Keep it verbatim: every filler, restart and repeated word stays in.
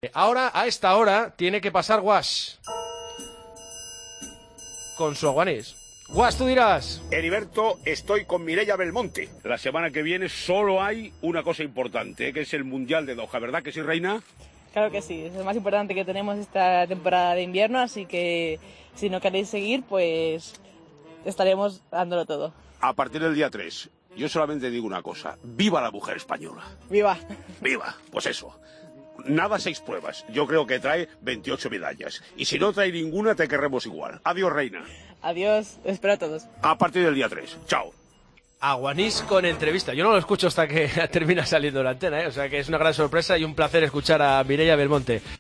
Ahora, a esta hora, tiene que pasar Guas con su aguanís. Guas, tú dirás. Heriberto, estoy con Mireia Belmonte. La semana que viene solo hay una cosa importante, que es el Mundial de Doha, ¿verdad que sí, Reina? Claro que sí, es lo más importante que tenemos esta temporada de invierno, así que si no queréis seguir, pues estaremos dándolo todo. A partir del día tres, yo solamente digo una cosa, ¡viva la mujer española! ¡Viva! ¡Viva! Pues eso. Nada seis pruebas. Yo creo que trae veintiocho medallas. Y si no trae ninguna, te querremos igual. Adiós, Reina. Adiós, espero a todos. A partir del día tres. Chao. Aguanís con entrevista. Yo no lo escucho hasta que termina saliendo la antena, ¿eh? O sea que es una gran sorpresa y un placer escuchar a Mireia Belmonte.